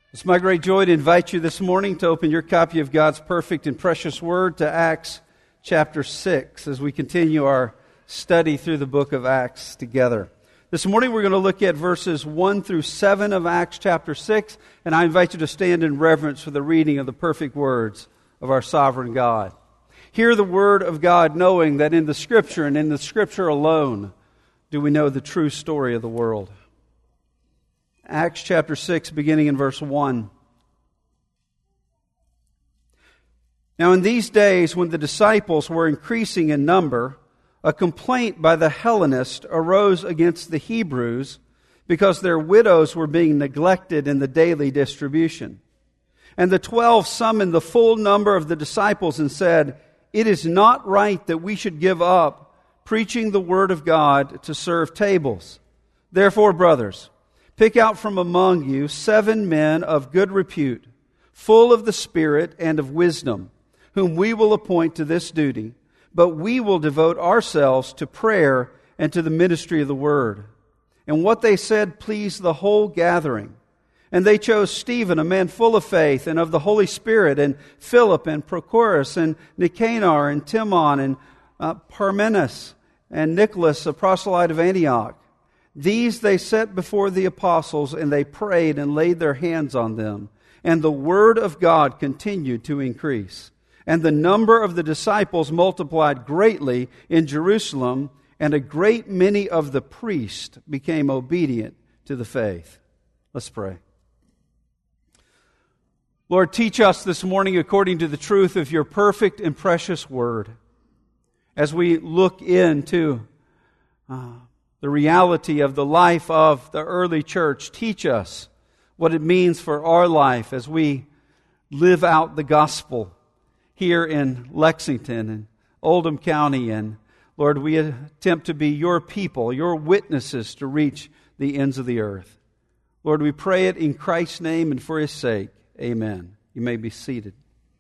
It's my great joy to invite you this morning to open your copy of God's perfect and precious Word to Acts chapter 6 as we continue our study through the book of Acts together. This morning we're going to look at verses 1 through 7 of Acts chapter 6, and I invite you to stand in reverence for the reading of the perfect words of our sovereign God. Hear the Word of God, knowing that in the Scripture and in the Scripture alone do we know the true story of the world. Acts chapter 6, beginning in verse 1. Now in these days, when the disciples were increasing in number, a complaint by the Hellenists arose against the Hebrews because their widows were being neglected in the daily distribution. And the 12 summoned the full number of the disciples and said, "It is not right that we should give up preaching the word of God to serve tables. Therefore, brothers, pick out from among you 7 men of good repute, full of the Spirit and of wisdom, whom we will appoint to this duty, but we will devote ourselves to prayer and to the ministry of the word." And what they said pleased the whole gathering. And they chose Stephen, a man full of faith and of the Holy Spirit, and Philip and Prochorus and Nicanor and Timon and Parmenas and Nicholas, a proselyte of Antioch. These they set before the apostles, and they prayed and laid their hands on them. And the word of God continued to increase. And the number of the disciples multiplied greatly in Jerusalem, and a great many of the priests became obedient to the faith. Let's pray. Lord, teach us this morning according to the truth of your perfect and precious word. As we look into the reality of the life of the early church, teach us what it means for our life as we live out the gospel here in Lexington and Oldham County. And Lord, we attempt to be your people, your witnesses to reach the ends of the earth. Lord, we pray it in Christ's name and for His sake. Amen. You may be seated.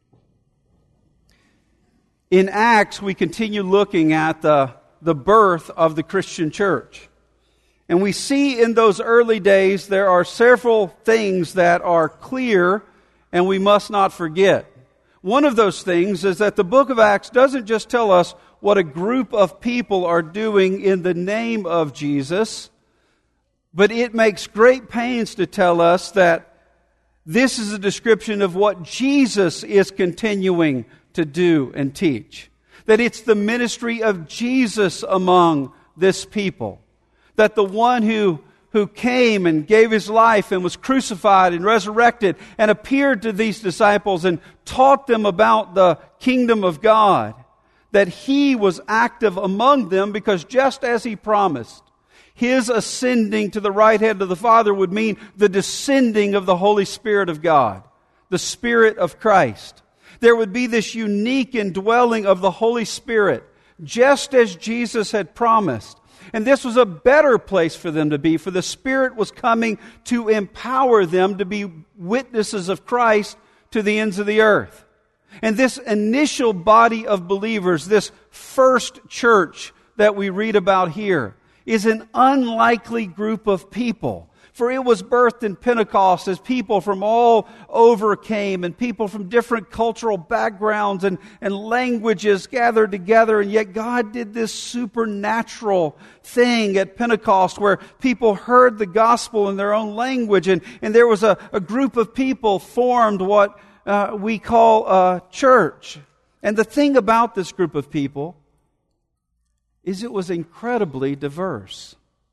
In Acts, we continue looking at the birth of the Christian church. And we see in those early days there are several things that are clear and we must not forget. One of those things is that the book of Acts doesn't just tell us what a group of people are doing in the name of Jesus, but it makes great pains to tell us that this is a description of what Jesus is continuing to do and teach. That it's the ministry of Jesus among this people. That the one who came and gave His life and was crucified and resurrected and appeared to these disciples and taught them about the kingdom of God, that He was active among them because just as He promised, His ascending to the right hand of the Father would mean the descending of the Holy Spirit of God, the Spirit of Christ. There would be this unique indwelling of the Holy Spirit, just as Jesus had promised. And this was a better place for them to be, for the Spirit was coming to empower them to be witnesses of Christ to the ends of the earth. And this initial body of believers, this first church that we read about here, is an unlikely group of people. For it was birthed in Pentecost as people from all over came, and people from different cultural backgrounds and languages gathered together. And yet God did this supernatural thing at Pentecost where people heard the gospel in their own language. And there was a group of people formed what we call a church. And the thing about this group of people is it was incredibly diverse.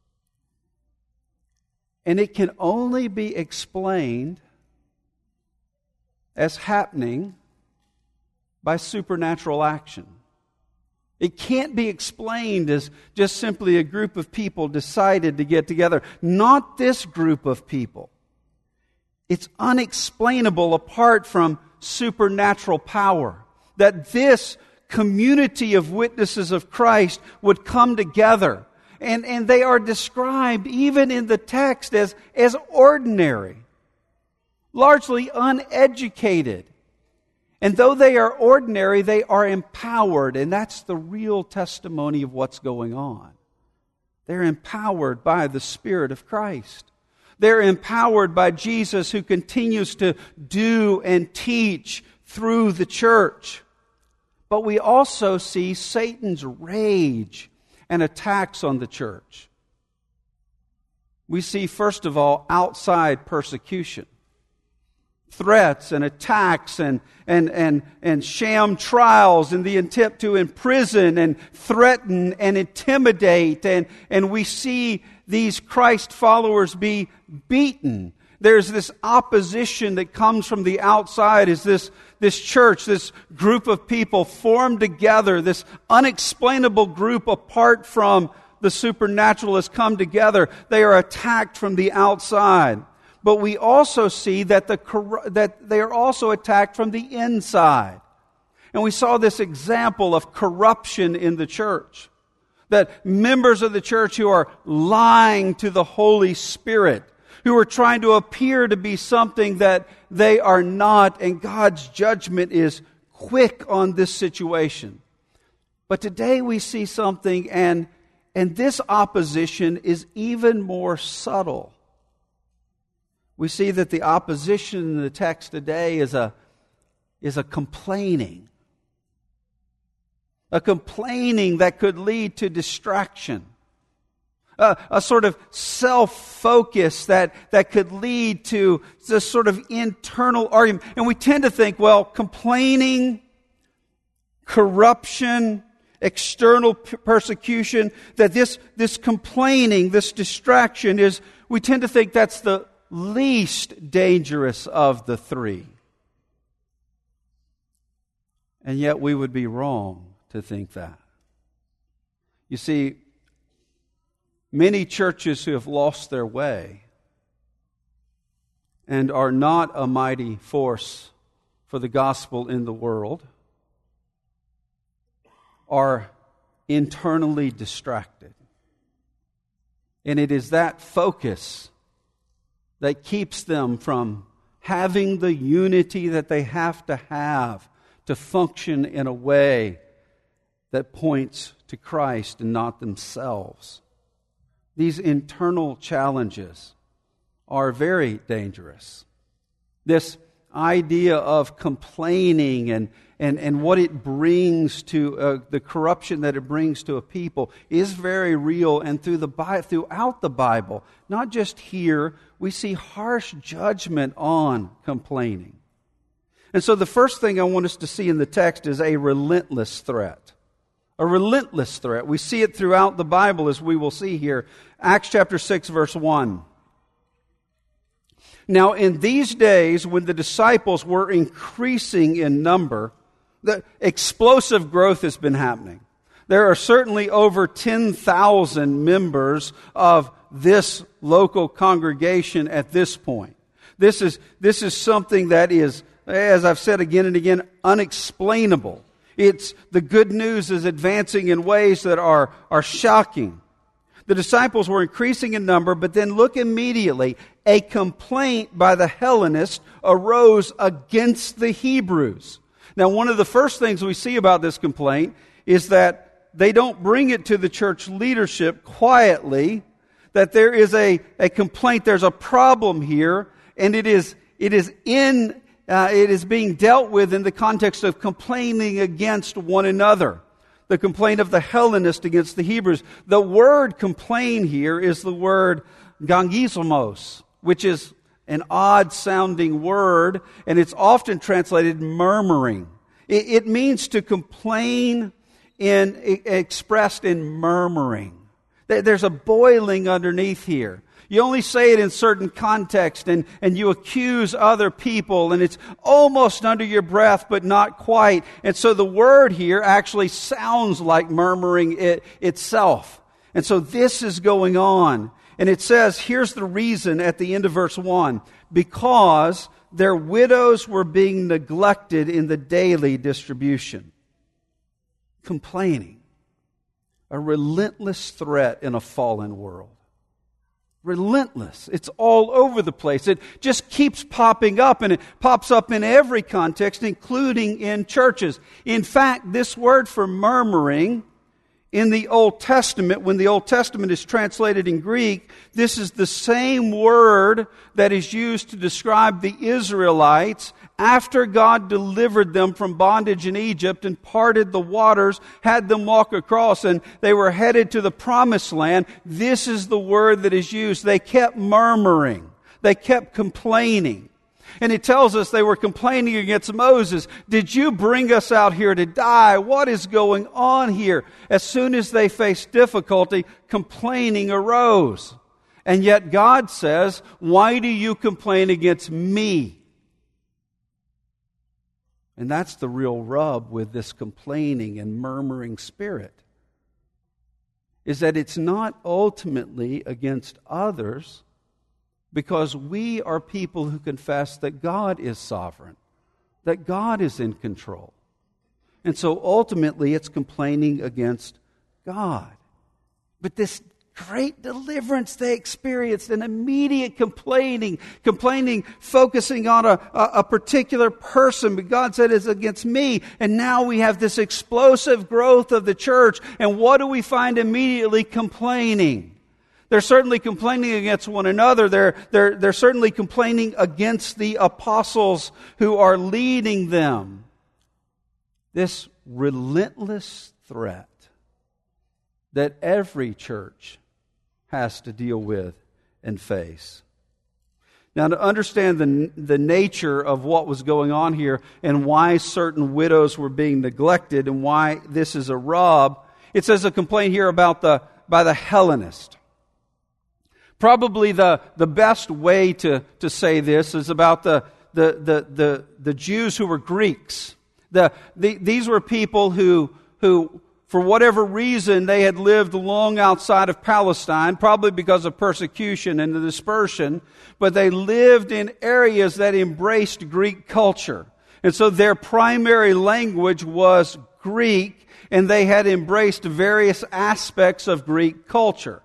And it can only be explained as happening by supernatural action. It can't be explained as just simply a group of people decided to get together. Not this group of people. It's unexplainable apart from supernatural power. That this community of witnesses of Christ would come together. And they are described even in the text as ordinary, largely uneducated. And though they are ordinary, they are empowered. And that's the real testimony of what's going on. They're empowered by the Spirit of Christ. They're empowered by Jesus, who continues to do and teach through the church. But we also see Satan's rage and attacks on the church. We see, first of all, outside persecution. Threats and attacks and sham trials and the attempt to imprison and threaten and intimidate. And we see these Christ followers be beaten. There's this opposition that comes from the outside as this church, this group of people formed together, this unexplainable group apart from the supernatural has come together. They are attacked from the outside. But we also see that they are also attacked from the inside. And we saw this example of corruption in the church. That members of the church who are lying to the Holy Spirit, who are trying to appear to be something that they are not, and God's judgment is quick on this situation. But today we see something, and this opposition is even more subtle. We see that the opposition in the text today is a complaining. A complaining that could lead to distraction. A sort of self-focus that could lead to this sort of internal argument. And we tend to think, well, complaining, corruption, external persecution, that this complaining, this distraction is, we tend to think that's the least dangerous of the three. And yet we would be wrong to think that. You see, many churches who have lost their way and are not a mighty force for the gospel in the world are internally distracted. And it is that focus that keeps them from having the unity that they have to function in a way that points to Christ and not themselves. These internal challenges are very dangerous. This idea of complaining and what it brings to the corruption that it brings to a people is very real, and throughout the Bible, not just here, we see harsh judgment on complaining. And so the first thing I want us to see in the text is a relentless threat. A relentless threat. We see it throughout the Bible, as we will see here. Acts chapter 6, verse 1. Now in these days, when the disciples were increasing in number, the explosive growth has been happening. There are certainly over 10,000 members of this local congregation at this point. This is something that is, as I've said again and again, unexplainable. It's the good news is advancing in ways that are shocking. The disciples were increasing in number, but then look immediately. A complaint by the Hellenists arose against the Hebrews. Now, one of the first things we see about this complaint is that they don't bring it to the church leadership quietly, that there is a complaint, there's a problem here, and it is being dealt with in the context of complaining against one another. The complaint of the Hellenists against the Hebrews. The word complain here is the word gangismos, which is an odd-sounding word, and it's often translated murmuring. It means to complain expressed in murmuring. There's a boiling underneath here. You only say it in certain context, and you accuse other people, and it's almost under your breath, but not quite. And so the word here actually sounds like murmuring itself. And so this is going on. And it says, here's the reason at the end of verse 1. Because their widows were being neglected in the daily distribution. Complaining. A relentless threat in a fallen world. Relentless. It's all over the place. It just keeps popping up, and it pops up in every context, including in churches. In fact, this word for murmuring in the Old Testament, when the Old Testament is translated in Greek, this is the same word that is used to describe the Israelites after God delivered them from bondage in Egypt and parted the waters, had them walk across, and they were headed to the Promised Land. This is the word that is used. They kept murmuring. They kept complaining. And it tells us they were complaining against Moses. Did you bring us out here to die? What is going on here? As soon as they faced difficulty, complaining arose. And yet God says, why do you complain against me? And that's the real rub with this complaining and murmuring spirit, is that it's not ultimately against others, because we are people who confess that God is sovereign, that God is in control. And so ultimately it's complaining against God. But this great deliverance they experienced, an immediate complaining focusing on a particular person, but God said it's against me. And now we have this explosive growth of the church. And what do we find immediately? Complaining. They're certainly complaining against one another. They're certainly complaining against the apostles who are leading them. This relentless threat that every church has to deal with and face. Now, to understand the nature of what was going on here and why certain widows were being neglected and why this is a rub, it says a complaint here by the Hellenist. Probably the best way to say this is about the Jews who were Greeks. These were people who for whatever reason, they had lived long outside of Palestine, probably because of persecution and the dispersion, but they lived in areas that embraced Greek culture. And so their primary language was Greek, and they had embraced various aspects of Greek culture.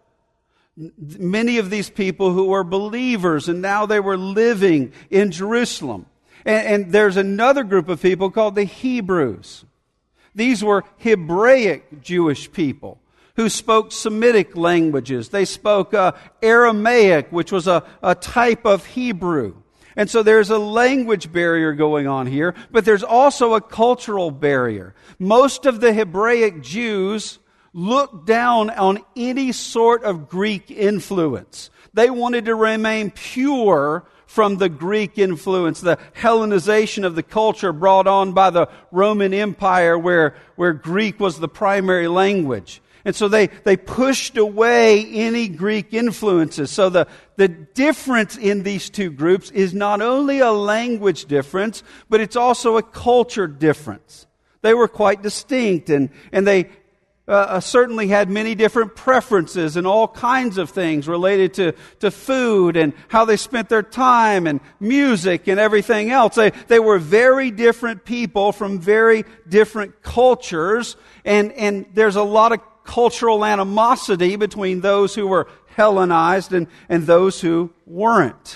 Many of these people who were believers, and now they were living in Jerusalem. And there's another group of people called the Hebrews. These were Hebraic Jewish people who spoke Semitic languages. They spoke Aramaic, which was a type of Hebrew. And so there's a language barrier going on here, but there's also a cultural barrier. Most of the Hebraic Jews looked down on any sort of Greek influence. They wanted to remain pure from the Greek influence, the Hellenization of the culture brought on by the Roman Empire where Greek was the primary language. And so they pushed away any Greek influences. So the difference in these two groups is not only a language difference, but it's also a culture difference. They were quite distinct, and they certainly had many different preferences and all kinds of things related to food and how they spent their time and music and everything else. They were very different people from very different cultures, and there's a lot of cultural animosity between those who were Hellenized and those who weren't.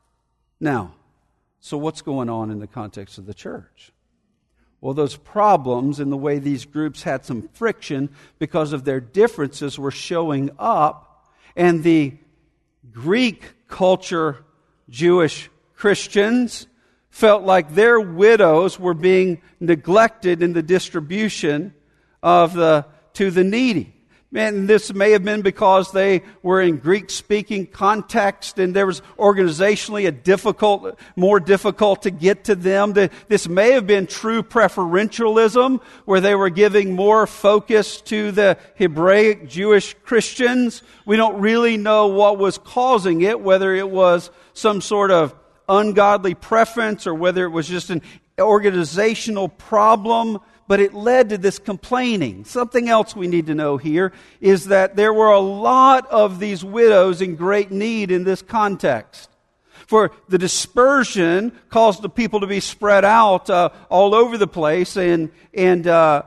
Now, so what's going on in the context of the church? Well, those problems and the way these groups had some friction because of their differences were showing up, and the Greek culture Jewish Christians felt like their widows were being neglected in the distribution to the needy. And this may have been because they were in Greek-speaking context and there was organizationally more difficult to get to them. This may have been true preferentialism, where they were giving more focus to the Hebraic Jewish Christians. We don't really know what was causing it, whether it was some sort of ungodly preference or whether it was just an organizational problem. But it led to this complaining. Something else we need to know here is that there were a lot of these widows in great need in this context. For the dispersion caused the people to be spread out all over the place, and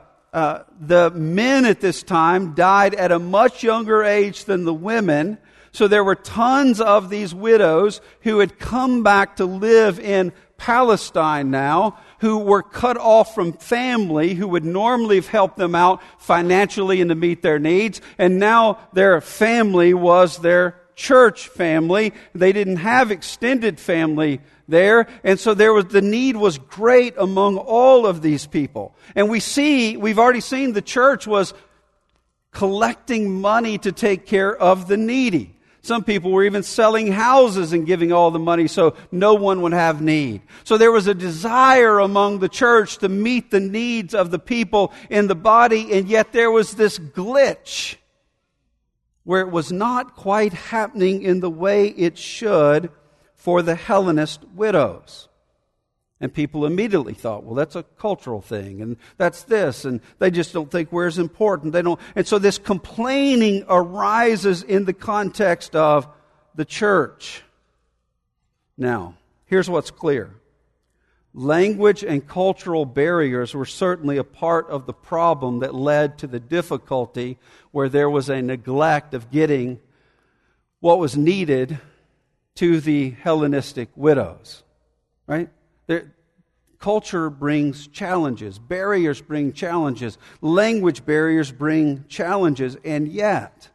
the men at this time died at a much younger age than the women. So there were tons of these widows who had come back to live in Palestine now, who were cut off from family, who would normally have helped them out financially and to meet their needs. And now their family was their church family. They didn't have extended family there. And so the need was great among all of these people. And we've already seen the church was collecting money to take care of the needy. Some people were even selling houses and giving all the money so no one would have need. So there was a desire among the church to meet the needs of the people in the body, and yet there was this glitch where it was not quite happening in the way it should for the Hellenist widows. And people immediately thought, well, that's a cultural thing, and that's this, and they just don't think we're as important. And so this complaining arises in the context of the church. Now, here's what's clear. Language and cultural barriers were certainly a part of the problem that led to the difficulty where there was a neglect of getting what was needed to the Hellenistic widows. Right? Culture brings challenges. Barriers bring challenges. Language barriers bring challenges. And yet,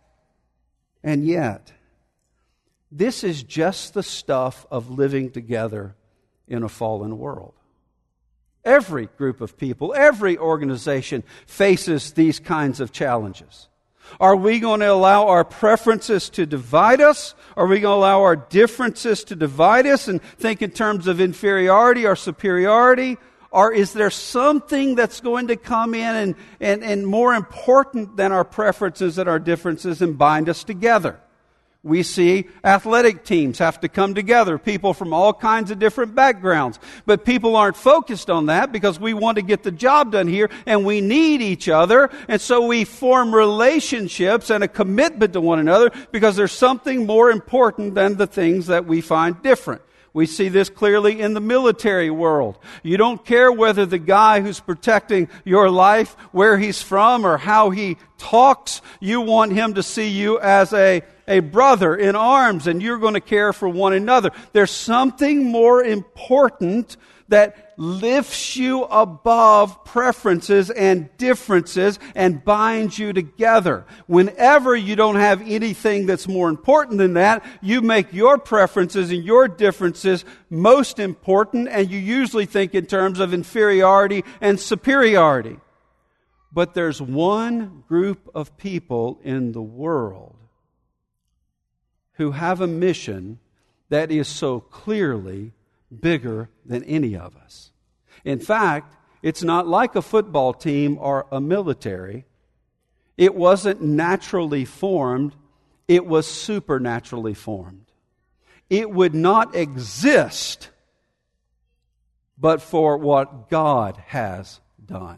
this is just the stuff of living together in a fallen world. Every group of people, every organization faces these kinds of challenges. Are we going to allow our preferences to divide us? Are we going to allow our differences to divide us and think in terms of inferiority or superiority? Or is there something that's going to come in and more important than our preferences and our differences and bind us together? We see athletic teams have to come together, people from all kinds of different backgrounds. But people aren't focused on that because we want to get the job done here and we need each other. And so we form relationships and a commitment to one another because there's something more important than the things that we find different. We see this clearly in the military world. You don't care whether the guy who's protecting your life, where he's from or how he talks. You want him to see you as a brother in arms, and you're going to care for one another. There's something more important that lifts you above preferences and differences and binds you together. Whenever you don't have anything that's more important than that, you make your preferences and your differences most important, and you usually think in terms of inferiority and superiority. But there's one group of people in the world who have a mission that is so clearly bigger than any of us. In fact, it's not like a football team or a military. It wasn't naturally formed. It was supernaturally formed. It would not exist but for what God has done.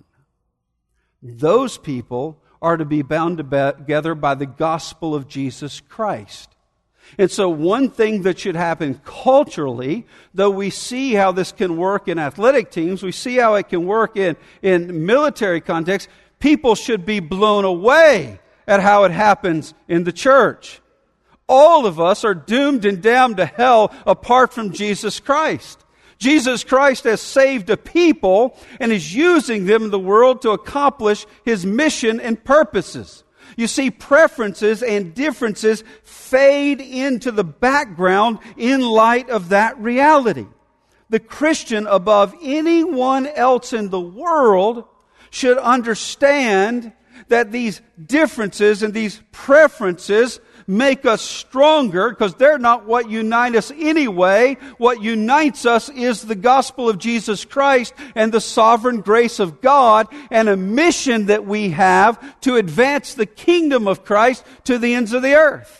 Those people are to be bound together by the gospel of Jesus Christ. And so one thing that should happen culturally, though we see how this can work in athletic teams, we see how it can work in military contexts, people should be blown away at how it happens in the church. All of us are doomed and damned to hell apart from Jesus Christ. Jesus Christ has saved a people and is using them in the world to accomplish His mission and purposes. You see, preferences and differences fade into the background in light of that reality. The Christian, above anyone else in the world, should understand that these differences and these preferences make us stronger because they're not what unite us anyway. What unites us is the gospel of Jesus Christ and the sovereign grace of God and a mission that we have to advance the kingdom of Christ to the ends of the earth.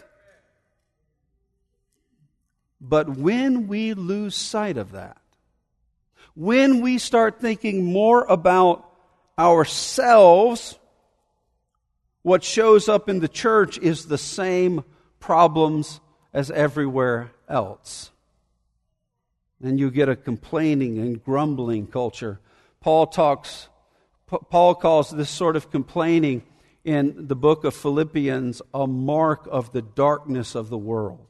But when we lose sight of that, when we start thinking more about ourselves, what shows up in the church is the same problems as everywhere else. And you get a complaining and grumbling culture. Paul calls this sort of complaining in the book of Philippians a mark of the darkness of the world.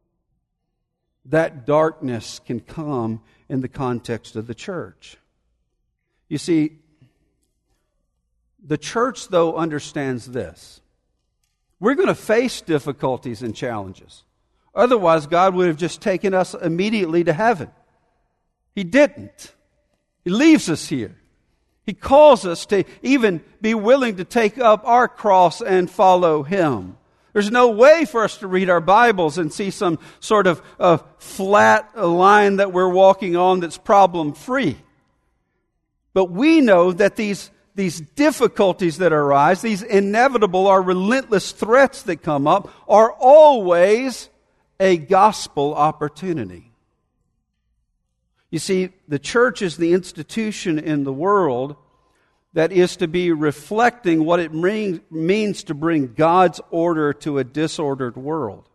That darkness can come in the context of the church. You see, the church, though, understands this. We're going to face difficulties and challenges. Otherwise, God would have just taken us immediately to heaven. He didn't. He leaves us here. He calls us to even be willing to take up our cross and follow Him. There's no way for us to read our Bibles and see some sort of flat line that we're walking on that's problem-free. But we know that these difficulties that arise, these inevitable or relentless threats that come up, are always a gospel opportunity. You see, the church is the institution in the world that is to be reflecting what it means to bring God's order to a disordered world.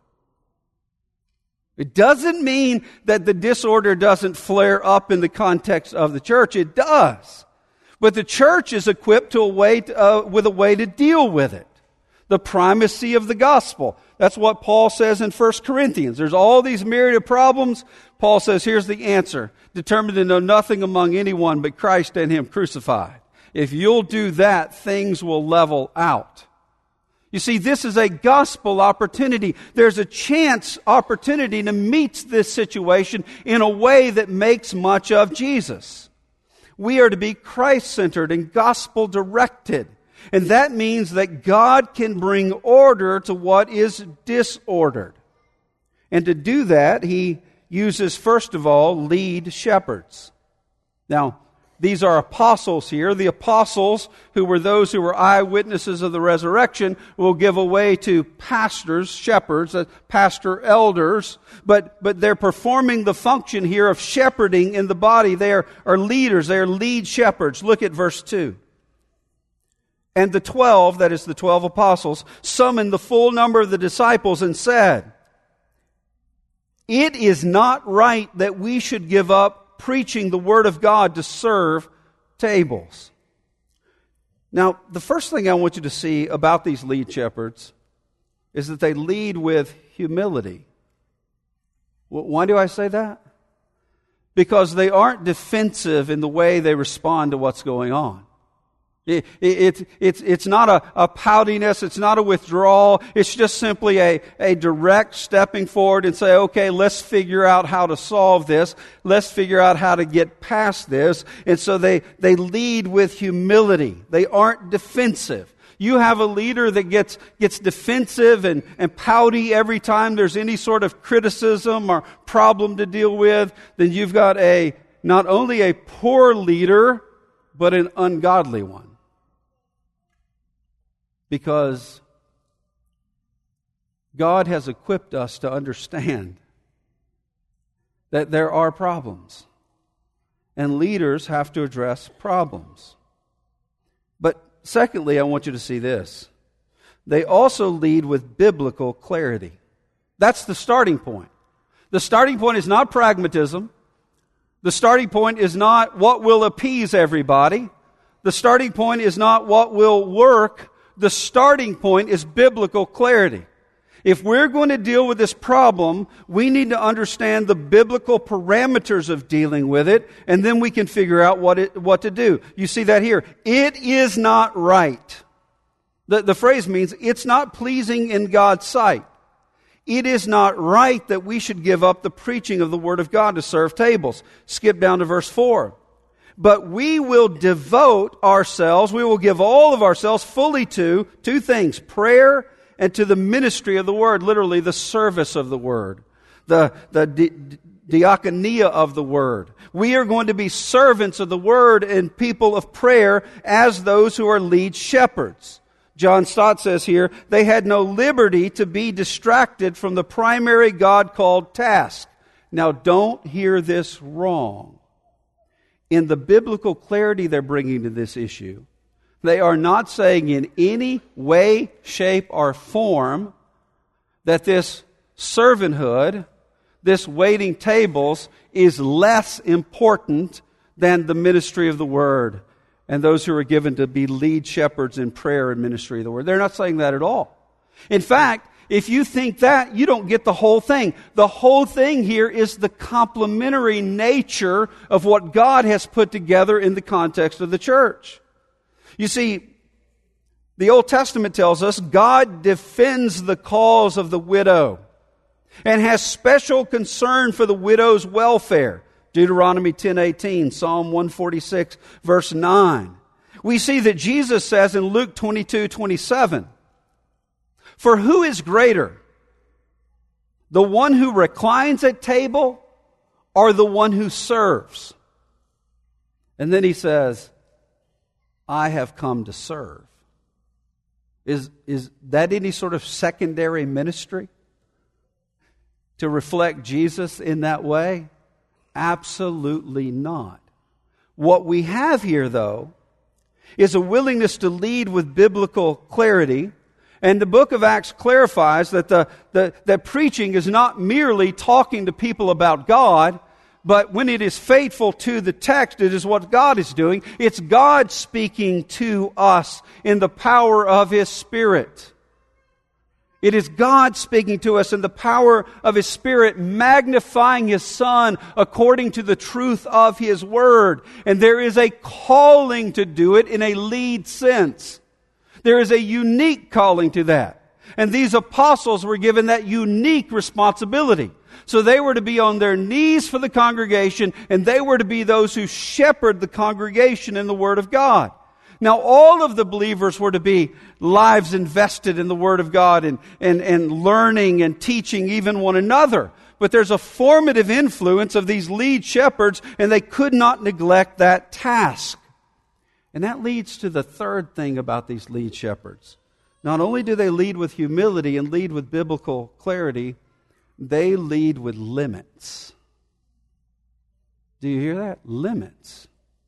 It doesn't mean that the disorder doesn't flare up in the context of the church. It does. But the church is equipped with a way to deal with it. The primacy of the gospel. That's what Paul says in 1 Corinthians. There's all these myriad of problems. Paul says, here's the answer. Determined to know nothing among anyone but Christ and Him crucified. If you'll do that, things will level out. You see, this is a gospel opportunity. There's a chance opportunity to meet this situation in a way that makes much of Jesus. We are to be Christ-centered and gospel-directed. And that means that God can bring order to what is disordered. And to do that, He uses, first of all, lead shepherds. Now, these are apostles here. The apostles, who were those who were eyewitnesses of the resurrection, will give away to pastors, shepherds, pastor elders. But they're performing the function here of shepherding in the body. They are leaders. They are lead shepherds. Look at verse 2. And the 12, that is the 12 apostles, summoned the full number of the disciples and said, "It is not right that we should give up preaching the Word of God to serve tables." Now, the first thing I want you to see about these lead shepherds is that they lead with humility. Why do I say that? Because they aren't defensive in the way they respond to what's going on. It's not a poutiness, it's not a withdrawal, it's just simply a direct stepping forward and say, okay, let's figure out how to solve this, let's figure out how to get past this. And so they lead with humility. They aren't defensive. You have a leader that gets defensive and pouty every time there's any sort of criticism or problem to deal with, then you've got not only a poor leader, but an ungodly one. Because God has equipped us to understand that there are problems. And leaders have to address problems. But secondly, I want you to see this. They also lead with biblical clarity. That's the starting point. The starting point is not pragmatism. The starting point is not what will appease everybody. The starting point is not what will work. The starting point is biblical clarity. If we're going to deal with this problem, we need to understand the biblical parameters of dealing with it, and then we can figure out what to do. You see that here. It is not right. The phrase means it's not pleasing in God's sight. It is not right that we should give up the preaching of the Word of God to serve tables. Skip down to verse 4. But we will devote ourselves, we will give all of ourselves fully to two things: prayer and to the ministry of the Word, literally the service of the Word, the diakonia of the Word. We are going to be servants of the Word and people of prayer as those who are lead shepherds. John Stott says here, they had no liberty to be distracted from the primary God-called task. Now, don't hear this wrong. In the biblical clarity they're bringing to this issue, they are not saying in any way, shape, or form that this servanthood, this waiting tables, is less important than the ministry of the Word and those who are given to be lead shepherds in prayer and ministry of the word. They're not saying that at all. In fact, if you think that, you don't get the whole thing. The whole thing here is the complementary nature of what God has put together in the context of the church. You see, the Old Testament tells us God defends the cause of the widow and has special concern for the widow's welfare. Deuteronomy 10:18, Psalm 146, verse 9. We see that Jesus says in Luke 22:27, "For who is greater, the one who reclines at table or the one who serves?" And then he says, "I have come to serve." Is that any sort of secondary ministry to reflect Jesus in that way? Absolutely not. What we have here, though, is a willingness to lead with biblical clarity. And the book of Acts clarifies that that preaching is not merely talking to people about God, but when it is faithful to the text, it is what God is doing. It's God speaking to us in the power of His Spirit. It is God speaking to us in the power of His Spirit, magnifying His Son according to the truth of His Word. And there is a calling to do it in a lead sense. There is a unique calling to that. And these apostles were given that unique responsibility. So they were to be on their knees for the congregation, and they were to be those who shepherd the congregation in the Word of God. Now, all of the believers were to be lives invested in the Word of God and learning and teaching even one another. But there's a formative influence of these lead shepherds, and they could not neglect that task. And that leads to the third thing about these lead shepherds. Not only do they lead with humility and lead with biblical clarity, they lead with limits. Do you hear that? Limits.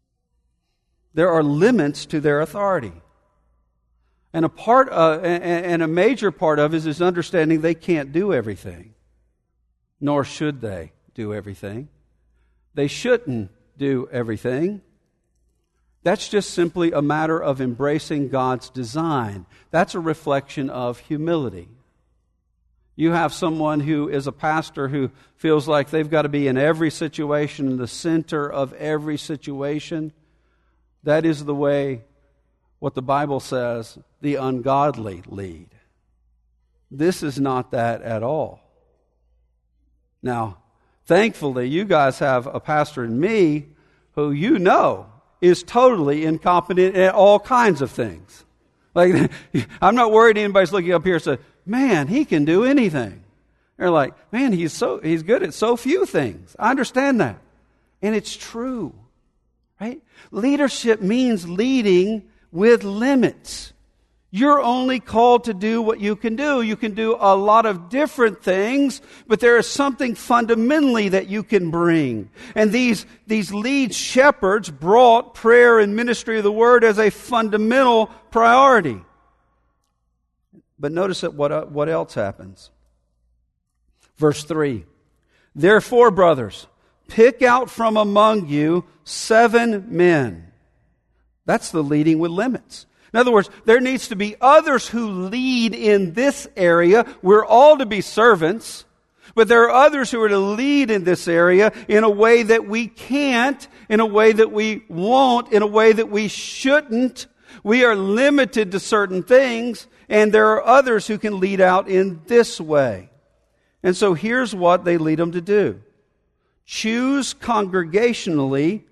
There are limits to their authority. And a major part of it is understanding they can't do everything. Nor should they do everything. They shouldn't do everything. That's just simply a matter of embracing God's design. That's a reflection of humility. You have someone who is a pastor who feels like they've got to be in every situation, in the center of every situation. That is the way, what the Bible says, the ungodly lead. This is not that at all. Now, thankfully, you guys have a pastor in me who you know is totally incompetent at all kinds of things. Like, I'm not worried anybody's looking up here and saying, "Man, he can do anything." They're like, "Man, he's good at so few things." I understand that. And it's true. Right? Leadership means leading with limits. You're only called to do what you can do. You can do a lot of different things, but there is something fundamentally that you can bring. And these lead shepherds brought prayer and ministry of the Word as a fundamental priority. But notice that what else happens. Verse 3. "Therefore, brothers, pick out from among you 7 men." That's the leading with limits. In other words, there needs to be others who lead in this area. We're all to be servants, but there are others who are to lead in this area in a way that we can't, in a way that we won't, in a way that we shouldn't. We are limited to certain things, and there are others who can lead out in this way. And so here's what they lead them to do. Choose congregationally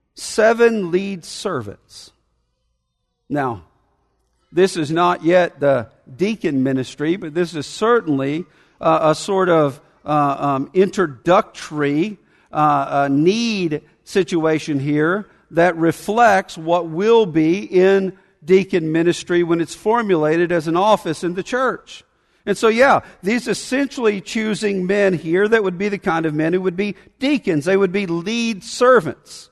7 lead servants. Now, this is not yet the deacon ministry, but this is certainly a sort of introductory need situation here that reflects what will be in deacon ministry when it's formulated as an office in the church. And so, these essentially choosing men here that would be the kind of men who would be deacons. They would be lead servants.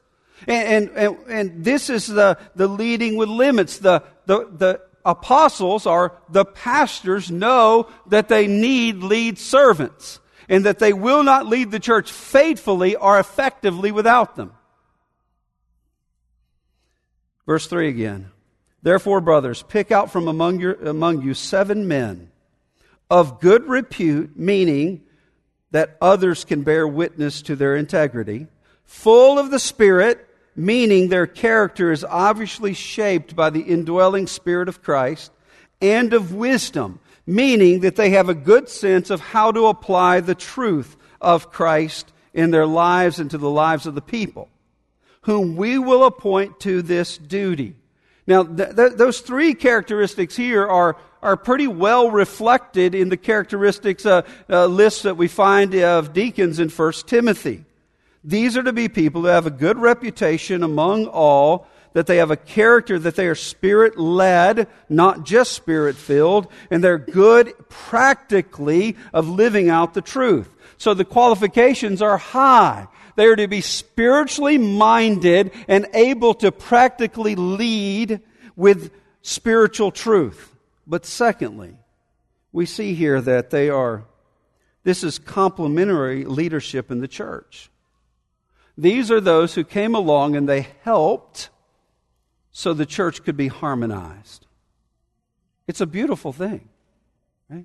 And this is the leading with limits. The apostles, or the pastors, know that they need lead servants and that they will not lead the church faithfully or effectively without them. Verse 3 again. Therefore, brothers, pick out from among you 7 men of good repute, meaning that others can bear witness to their integrity, full of the Spirit, meaning their character is obviously shaped by the indwelling Spirit of Christ, and of wisdom, meaning that they have a good sense of how to apply the truth of Christ in their lives and to the lives of the people, whom we will appoint to this duty. Now, those 3 characteristics here are pretty well reflected in the characteristics list that we find of deacons in 1 Timothy. These are to be people who have a good reputation among all, that they have a character, that they are Spirit-led, not just Spirit-filled, and they're good practically of living out the truth. So the qualifications are high. They are to be spiritually minded and able to practically lead with spiritual truth. But secondly, we see here that this is complementary leadership in the church. These are those who came along and they helped so the church could be harmonized. It's a beautiful thing. Right?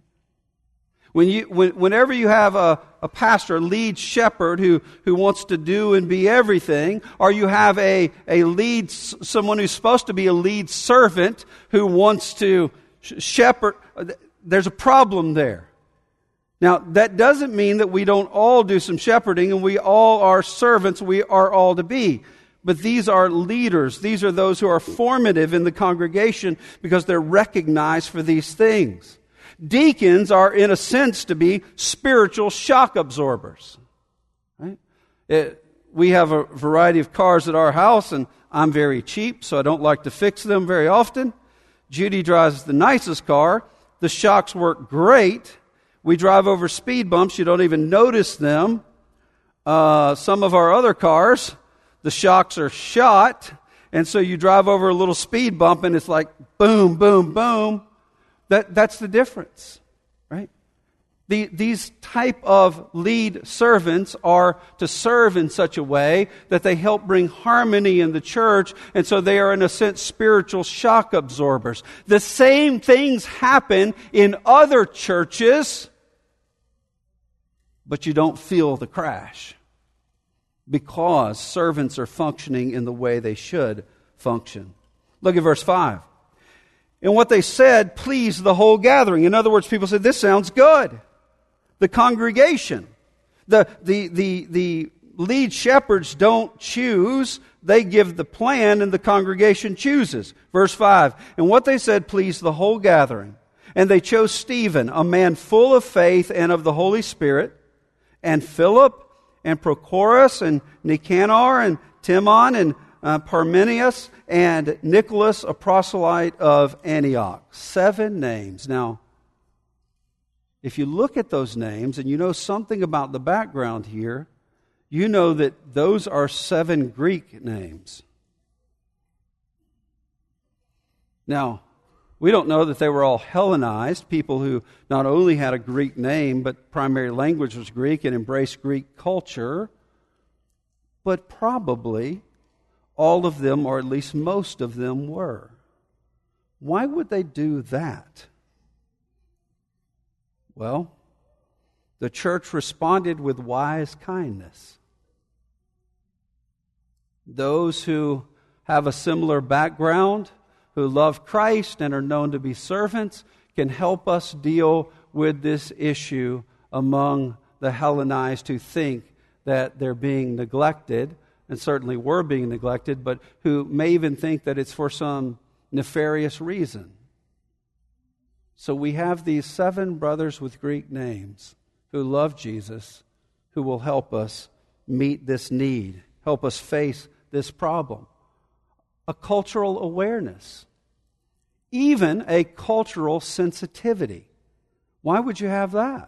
Whenever you have a pastor, a lead shepherd who wants to do and be everything, or you have someone who's supposed to be a lead servant who wants to shepherd, there's a problem there. Now, that doesn't mean that we don't all do some shepherding and we all are servants, we are all to be. But these are leaders. These are those who are formative in the congregation because they're recognized for these things. Deacons are, in a sense, to be spiritual shock absorbers. Right? We have a variety of cars at our house, and I'm very cheap, so I don't like to fix them very often. Judy drives the nicest car. The shocks work great. We drive over speed bumps. You don't even notice them. Some of our other cars, the shocks are shot, and so you drive over a little speed bump, and it's like boom, boom, boom. That's the difference, right? These type of lead servants are to serve in such a way that they help bring harmony in the church, and so they are, in a sense, spiritual shock absorbers. The same things happen in other churches, but you don't feel the crash because servants are functioning in the way they should function. Look at verse 5. And what they said pleased the whole gathering. In other words, people said, this sounds good. The congregation. The lead shepherds don't choose. They give the plan and the congregation chooses. Verse 5. And what they said pleased the whole gathering. And they chose Stephen, a man full of faith and of the Holy Spirit, and Philip, and Prochorus, and Nicanor, and Timon, and Parmenius, and Nicholas, a proselyte of Antioch. 7 names. Now, if you look at those names and you know something about the background here, you know that those are 7 Greek names. Now, we don't know that they were all Hellenized, people who not only had a Greek name, but primary language was Greek and embraced Greek culture, but probably all of them, or at least most of them, were. Why would they do that? Well, the church responded with wise kindness. Those who have a similar background, who love Christ and are known to be servants, can help us deal with this issue among the Hellenized who think that they're being neglected, and certainly were being neglected, but who may even think that it's for some nefarious reason. So we have these 7 brothers with Greek names who love Jesus, who will help us meet this need, help us face this problem. A cultural awareness, even a cultural sensitivity. Why would you have that?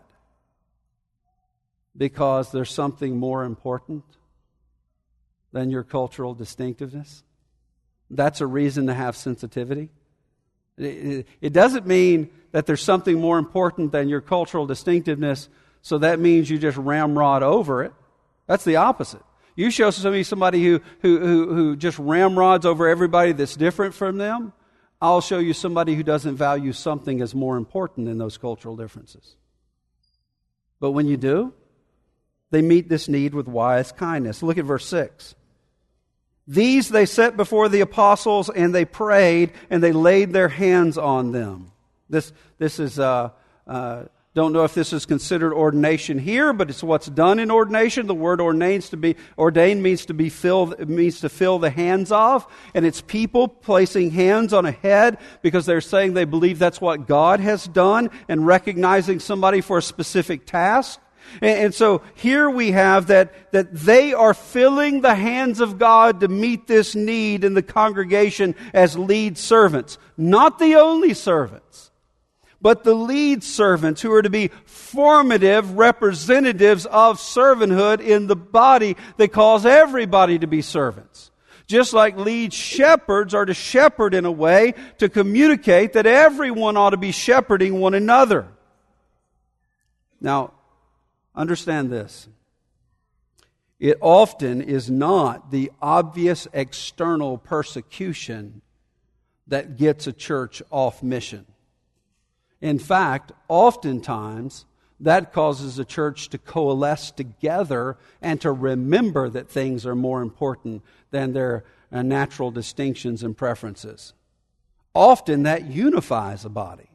Because there's something more important than your cultural distinctiveness? That's a reason to have sensitivity? It doesn't mean that there's something more important than your cultural distinctiveness, so that means you just ramrod over it. That's the opposite. You show somebody who just ramrods over everybody that's different from them, I'll show you somebody who doesn't value something as more important than those cultural differences. But when you do, they meet this need with wise kindness. Look at verse 6. These they set before the apostles, and they prayed, and they laid their hands on them. This is don't know if this is considered ordination here, but it's what's done in ordination. The word ordained means to fill the hands of, and it's people placing hands on a head because they're saying they believe that's what God has done and recognizing somebody for a specific task. And so here we have that they are filling the hands of God to meet this need in the congregation as lead servants. Not the only servants, but the lead servants who are to be formative representatives of servanthood in the body that calls everybody to be servants. Just like lead shepherds are to shepherd in a way to communicate that everyone ought to be shepherding one another. Now, understand this. It often is not the obvious external persecution that gets a church off mission. In fact, oftentimes, that causes a church to coalesce together and to remember that things are more important than their natural distinctions and preferences. Often that unifies a body.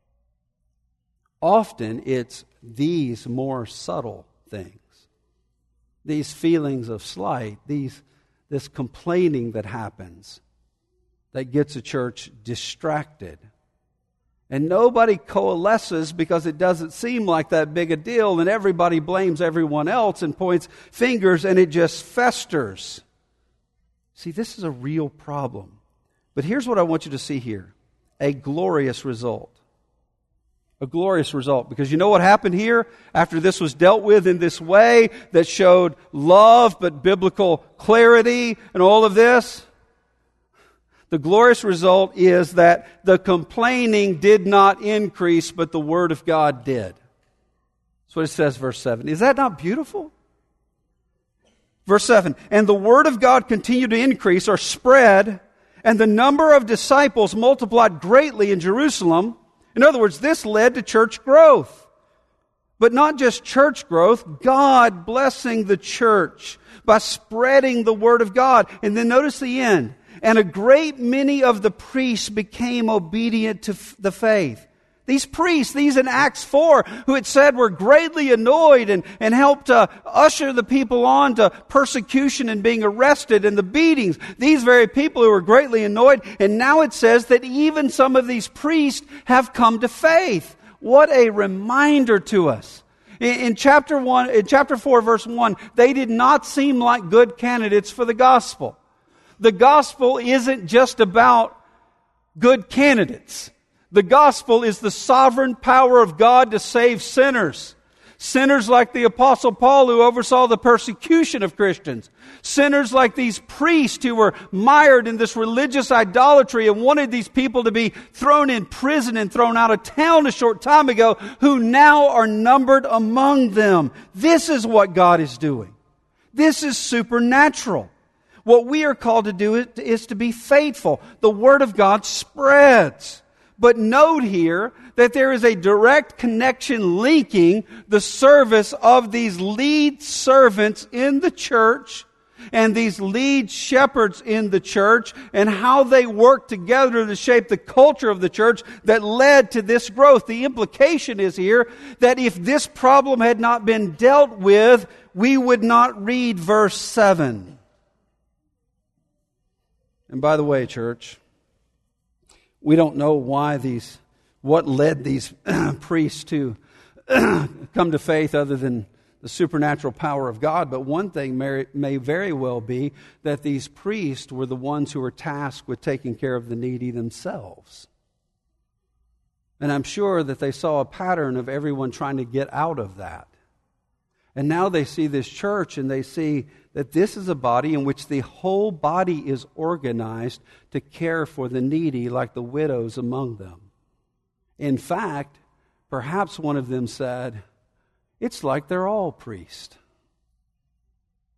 Often it's these more subtle things, these feelings of slight, this complaining that happens that gets a church distracted. And nobody coalesces because it doesn't seem like that big a deal, and everybody blames everyone else and points fingers, and it just festers. See, this is a real problem. But here's what I want you to see here. A glorious result. A glorious result. Because you know what happened here after this was dealt with in this way that showed love but biblical clarity and all of this? The glorious result is that the complaining did not increase, but the Word of God did. That's what it says, verse 7. Is that not beautiful? Verse 7, and the Word of God continued to increase or spread, and the number of disciples multiplied greatly in Jerusalem. In other words, this led to church growth. But not just church growth, God blessing the church by spreading the Word of God. And then notice the end. And a great many of the priests became obedient to the faith. These priests, these in Acts 4, who it said were greatly annoyed and helped usher the people on to persecution and being arrested and the beatings. These very people who were greatly annoyed. And now it says that even some of these priests have come to faith. What a reminder to us. In chapter 4, verse 1, they did not seem like good candidates for the gospel. The gospel isn't just about good candidates. The gospel is the sovereign power of God to save sinners. Sinners like the Apostle Paul who oversaw the persecution of Christians. Sinners like these priests who were mired in this religious idolatry and wanted these people to be thrown in prison and thrown out of town a short time ago, who now are numbered among them. This is what God is doing. This is supernatural. What we are called to do is to be faithful. The Word of God spreads. But note here that there is a direct connection linking the service of these lead servants in the church and these lead shepherds in the church and how they work together to shape the culture of the church that led to this growth. The implication is here that if this problem had not been dealt with, we would not read verse 7. And by the way, church, we don't know what led these priests to come to faith other than the supernatural power of God. But one thing may very well be that these priests were the ones who were tasked with taking care of the needy themselves. And I'm sure that they saw a pattern of everyone trying to get out of that. And now they see this church and they see that this is a body in which the whole body is organized to care for the needy like the widows among them. In fact, perhaps one of them said, it's like they're all priests.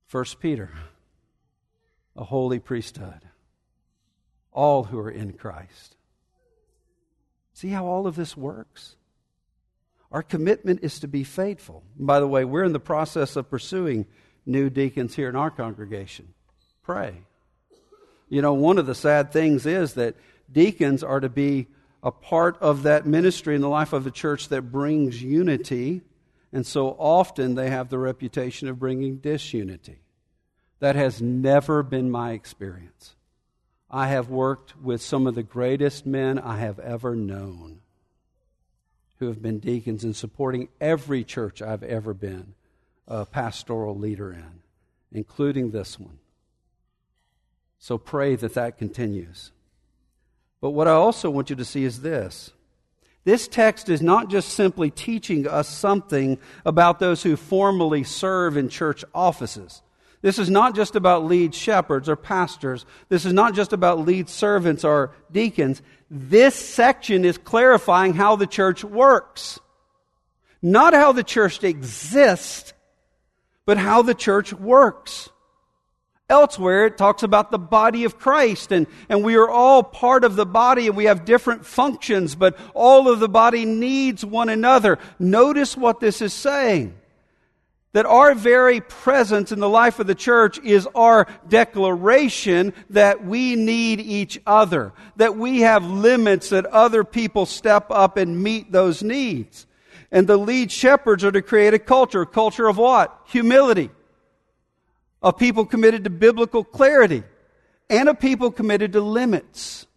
1 Peter, a holy priesthood, all who are in Christ. See how all of this works? Our commitment is to be faithful. And by the way, we're in the process of pursuing new deacons here in our congregation. Pray. You know, one of the sad things is that deacons are to be a part of that ministry in the life of the church that brings unity, and so often they have the reputation of bringing disunity. That has never been my experience. I have worked with some of the greatest men I have ever known who have been deacons in supporting every church I've ever been a pastoral leader in, including this one. So pray that that continues. But what I also want you to see is this. This text is not just simply teaching us something about those who formally serve in church offices. This is not just about lead shepherds or pastors. This is not just about lead servants or deacons. This section is clarifying how the church works. Not how the church exists, but how the church works. Elsewhere, it talks about the body of Christ, and we are all part of the body, and we have different functions, but all of the body needs one another. Notice what this is saying. That our very presence in the life of the church is our declaration that we need each other, that we have limits, that other people step up and meet those needs. And the lead shepherds are to create a culture of what? Humility. A people committed to biblical clarity, and a people committed to limits.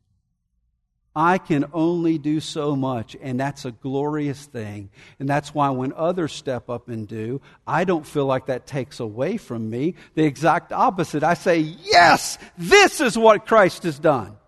I can only do so much, and that's a glorious thing. And that's why when others step up and do, I don't feel like that takes away from me. The exact opposite. I say, yes, this is what Christ has done.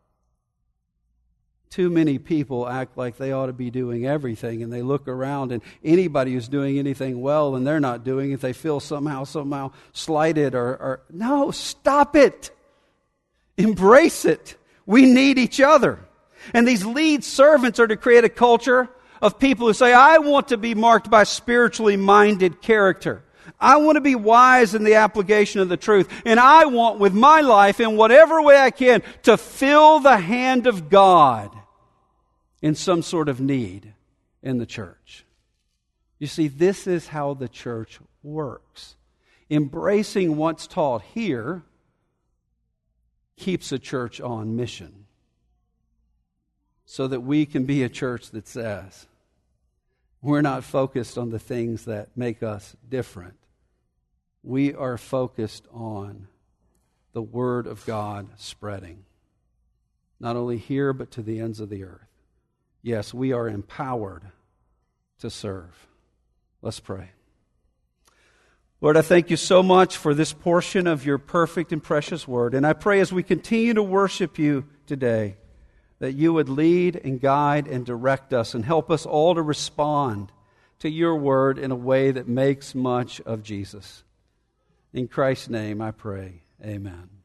Too many people act like they ought to be doing everything, and they look around, and anybody who's doing anything well and they're not doing it, they feel somehow slighted or no, stop it. Embrace it. We need each other. And these lead servants are to create a culture of people who say, I want to be marked by spiritually minded character. I want to be wise in the application of the truth. And I want, with my life, in whatever way I can, to fill the hand of God in some sort of need in the church. You see, this is how the church works. Embracing what's taught here keeps a church on mission, so that we can be a church that says, we're not focused on the things that make us different. We are focused on the Word of God spreading, not only here, but to the ends of the earth. Yes, we are empowered to serve. Let's pray. Lord, I thank you so much for this portion of your perfect and precious Word. And I pray as we continue to worship you today, that you would lead and guide and direct us and help us all to respond to your Word in a way that makes much of Jesus. In Christ's name I pray. Amen.